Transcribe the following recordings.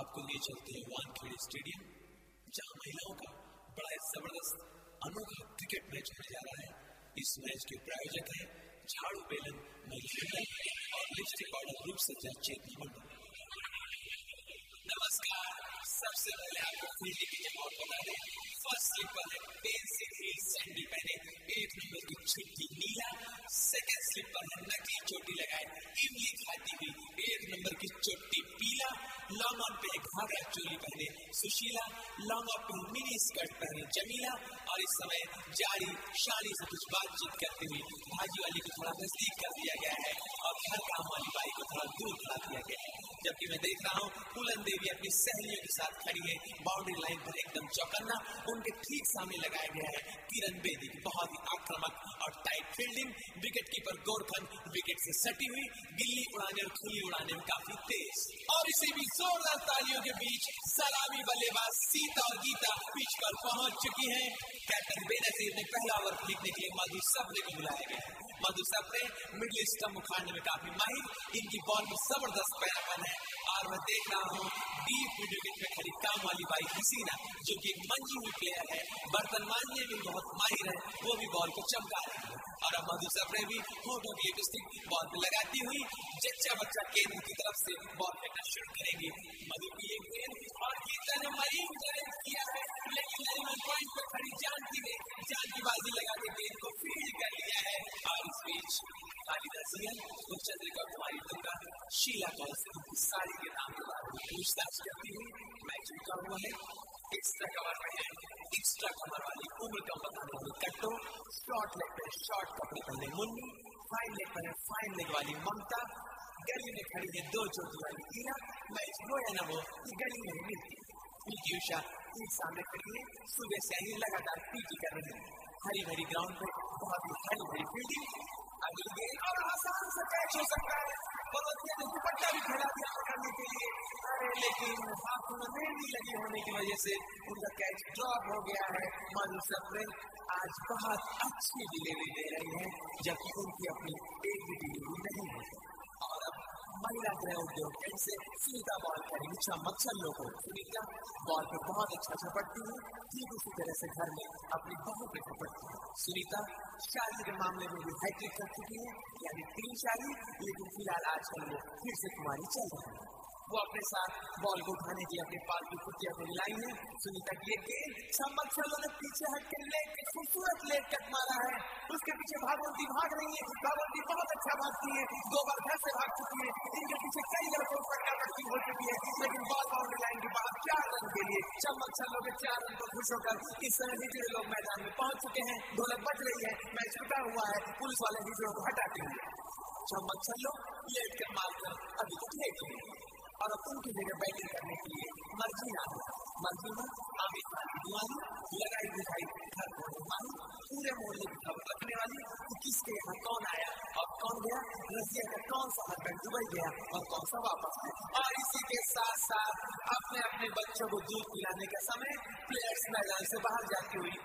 आपको लिए चलते हैं वानखेड़े स्टेडियम, जहां महिलाओं का बड़ा जबरदस्त अनोखा क्रिकेट मैच होने जा रहा है। इस मैच के प्रायोजक हैं झाड़ू बेलन महिला और लिपस्टिक पाउडर रूप सज्जा चेतना मंडल। नमस्कार, सबसे पहले आपको फील्डिंग की जमावट बता दें। फर्स्ट स्लिपर है पेंसिल हील सैंडल पहने 1 नंबर की छुट्टी नीला। सेकंड स्लिपर है नकली चोटी लगाए इमली खाती हुई 1 नंबर की चोटी पीला। लॉन्ग ऑन पे घाघरा चोली पहने सुशीला, लॉन्ग ऑन पे मिनी स्कर्ट पहने जमीला। और इस समय जारी शानी से कुछ बातचीत करते हुए भाजी वाली को थोड़ा नजदीक कर दिया गया है और हर काम वाली बाई को थोड़ा दूर खड़ा दिया गया है। जबकि मैं देख रहा हूँ फूलन देवी अपनी सहेलियों के साथ खड़ी है बाउंड्री लाइन पर एकदम चौकन्ना। उनके ठीक सामने लगाया गया है किरण बेदी, बहुत ही आक्रामक और टाइट फील्डिंग। विकेट कीपर गोरखन विकेट से सटी हुई, गिल्ली उड़ाने और खुली उड़ाने में काफी तेज। और इसी भी जोरदार तालियों के बीच सलामी बल्लेबाज सीता और गीता पिच पर पहुंच चुकी हैं। कैप्टन बेनजीर ने पहला ओवर फेंकने के लिए मधु सप्रे को बुलाया गया है। मधु सप्रे मिडिल स्टंप उखाड़ने में काफी माहिर, इनकी बॉल में जबरदस्त पैरापन है। और मैं देख रहा हूँ डीप विकेट में खड़ी काम वाली बाई हसीना, जो कि एक मंजी हुई प्लेयर है, बर्तन मांजने में बहुत माहिर है, वो भी बॉल को चमका रही है। और अब मधु सप्रे भी होठों की लिपस्टिक बॉल पे लगाती हुई जच्चा बच्चा केंद्र की तरफ से बॉल फेंकना शुरू करेंगी। मधु की एक गेंद और गीता ने मरीन चैलेंज किया है, लेकिन एनिमल पॉइंट पर खड़ी जानकी बाजी लगा के गेंद को फील्ड कर लिया है। और इस बीच चंद्रिका कुमारी दुर्गा शीला कौल से उनकी साड़ी के नाम के बारे में पूछताछ करती हुई मैच रुका हुआ है। एक्स्ट्रा कवर में है एक्स्ट्रा कवर वाली उम्र कम बताने वाली कट्टो, शॉर्ट लेग पर शॉर्ट कपड़े पहने मुन्नी, फाइन लेग पर है फाइन लेग वाली ममता, गली में खड़ी है 2 चोटी वाली ईना। मैच हो या न हो गली में मिलती पीटी उषा एक सामने खड़ी है, सुबह से ही लगातार पीटी कर रही है। हरी भरी ग्राउंड पर बहुत ही हरी भरी फील्डिंग। अगली गेंद और आसान से कैच हो सकता है, पर्वतिया ने दुपट्टा भी फैला दिया पकड़ने के लिए, लेकिन हाथों में मेहंदी लगी होने की वजह से उनका कैच ड्रॉप हो गया है। मधु सप्रे आज बहुत अच्छी डिलीवरी दे रही है, जबकि उनकी अपनी एक भी डिलीवरी नहीं है। और अब महिला गृह उद्योग से सुनीता बॉल करेंगी चमकछल्लों को। सुनीता बॉल पे बहुत अच्छा झपटती है, ठीक उसी तरह से घर में अपनी बहू पे झपटती है। सुनीता शादी के मामले में भी हैट्रिक कर चुकी है, यानी 3 शादी, लेकिन फिलहाल आजकल वो फिर से कुमारी चल रही है। वो अपने साथ बॉल को उठाने के लिए अपने पालतू कुतिया को लाई है। सुनीता की एक गेंद चमकछल्लों ने पीछे हट के लेग के खूबसूरत लेग कट मारा है। उसके पीछे भागवती भाग रही है, भागवती बहुत अच्छा भागती है, 2 बार घर से भाग चुकी है। इनके पीछे कई लड़कों पट्टा पट्टी हो चुकी है, लेकिन बॉल बाउंड्री लाइन के बाहर 4 रन के लिए चमकछल्लों के 4 रन पर खुश होकर इस समय हिजड़े लोग मैदान में पहुंच चुके हैं। ढोलक बज रही है, मैच रुका हुआ है, पुलिस वाले हिजड़ों को हटाते हुए चमकछल्लों लेट कर मारकर अभी तक लेट गई और अब उनकी जगह बैटिंग करने के लिए मर्जीना आमिर खान की दीवानी लगाई दिखाई हर कोने मानी, पूरे मोहल्ले की खबर रखने वाली कि किसके यहाँ कौन आया और कौन गया, रसिया का कौन सा हस्बैंड दुबई गया और कौन सा वापस आया। और इसी के साथ साथ अपने अपने बच्चों को दूध पिलाने का समय प्लेयर्स मैदान से बाहर जाती हुई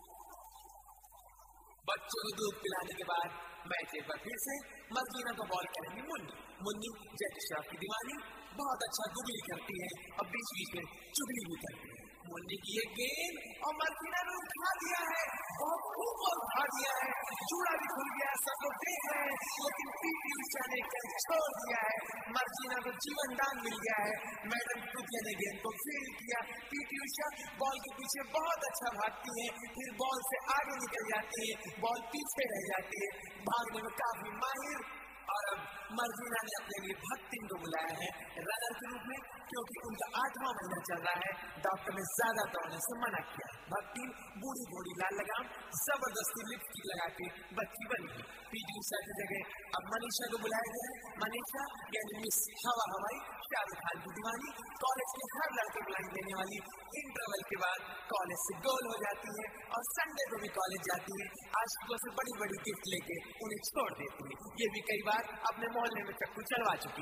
बच्चों को दूध पिलाने के बाद मैच एक बार फिर से मर्जीना को बॉल करेंगी मुन्नी जैकी श्रॉफ की दीवानी, बहुत अच्छा गुगली करती है और बीच बीच में चुगली भी करती है। मुन्नी की एक गेंद और मर्जीना ने उठा दिया है, बहुत खूब उठा दिया है, चूड़ा भी खुल गया, सब लोग देख रहे हैं, लेकिन पीटी उषा ने छोड़ दिया है। मर्जीना को जीवन दान मिल गया है। मैडम कुतिया ने गेंद को फील्ड किया। पीटी उषा बॉल के पीछे बहुत अच्छा भागती है, फिर बॉल से आगे निकल जाती है, बॉल पीछे रह जाती है, भागने में काफी माहिर। और अब मर्जीना ने अपने लिए भक्तिन को बुलाया है रनर के रूप में, क्योंकि उनका 8वां महीना चल रहा है। डॉक्टर ने ज्यादा दौड़ने से मना किया। भक्तिन बूढ़ी घोड़ी लाल लगाम जबरदस्ती लिपस्टिक लगा के बच्ची बनी है। पीटी उषा की जगह अब मनीषा को बुलाया गया है। मनीषा यानी मिस हवा हवाई, शाहरुख खान की दीवानी, कॉलेज के हर लड़के को लाइन देने वाली, इंटरवल के बाद कॉलेज से गोल हो जाती है और संडे को भी कॉलेज जाती है। आशिकों से बड़ी बड़ी गिफ्ट लेके उन्हें छोड़ देती है। ये भी कई बार अपने मोहल्ले में चक्कू चलवा चुकी है।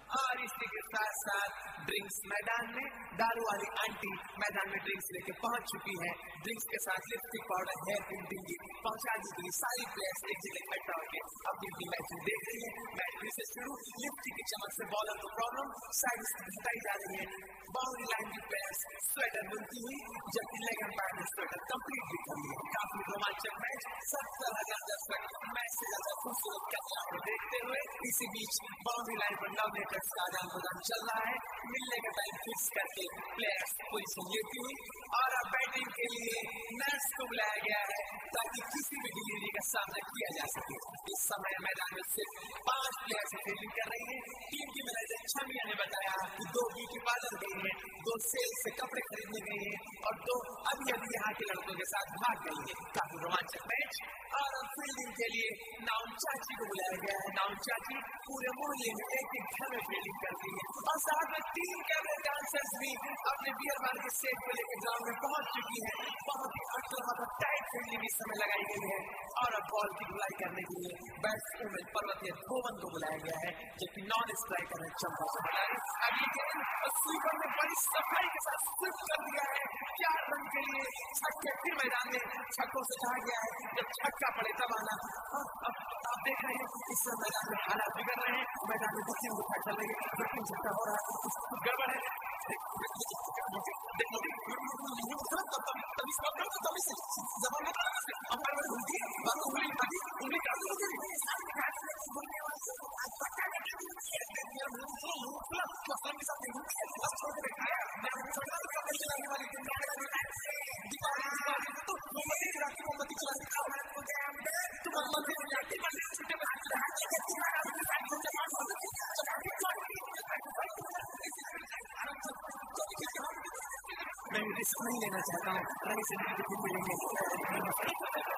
और इसी के साथ साथ ड्रिंक्स मैदान में दारू वाली आंटी मैदान में ड्रिंक्स लेके पहुंच चुकी है। ड्रिंक्स के साथ लिपस्टिक पाउडर हेयर पिन भी पहुंचा दी गई। सारी प्लेयर्स एक जगह इकट्ठा होकर अपनी मैच देख रही है। मैच फिर से शुरू। लिपस्टिक की चमक से बॉलर को प्रॉब्लम साइड से हटाई जा रही है। बाउंड्री लाइन की प्लेयर्स स्वेटर बुनती हुई जबकि लेग अंपायर ने स्वेटर कंप्लीट भी कर लिया। काफी रोमांचक मैच 70,000 दर्शक मैच से ज्यादा खूबसूरत कथला को देखते हुए इसी बीच बाउंड्री लाइन पर लव लेटर्स का आदान प्रदान चल रहा है। मिलने का टाइम फिक्स करके प्लेयर्स पोजीशन लेती हुई और अब बैटिंग के लिए नर्स को बुलाया गया है ताकि किसी भी डिलीवरी का सामना किया जा सके। इस समय मैदान में सिर्फ 5 प्लेयर्स फील्डिंग कर रही है। टीम की मैनेजर छमिया ने बताया कि 2 ब्यूटी पार्लर गई है, 2 सेल से कपड़े खरीदने गई है और 2 अभी यहाँ के लड़कों के साथ भाग गई है। काफी रोमांचक मैच। और अब फील्डिंग के लिए नाउन चाची को बुलाया गया है। नाउन चाची पूरे मोहल्ले में एक घर में फील्डिंग करती है और साथ में 3 कैमरे डांसर्स भी अपने बियर बार के सेट को लेकर ग्राउंड में पहुंच चुकी है। बहुत ही अटल टाइट फील्डिंग इस समय लगाई गई है और अब बॉल की धुलाई करने के लिए बैट्समैन पर्वतीय धोवन को बुलाया गया है जबकि नॉन स्ट्राइकर है चंपा से बनाई। अब ये गेंद और स्वीपर ने बड़ी सफाई के साथ स्विप कर दिया है। 4 रन के लिए छक्के फिर मैदान में छक्कों से कहा गया है जब छक्का पड़े तब आना। अब आप देख रहे हैं इस समय मैदान में हालात बिगड़ रहे हैं। मैदान में बच्चे दिखाई चल रही है लेकिन छक्का हो रहा है कुछ गड़बड़ है। मैं रिस्क नहीं लेना चाहता हूँ।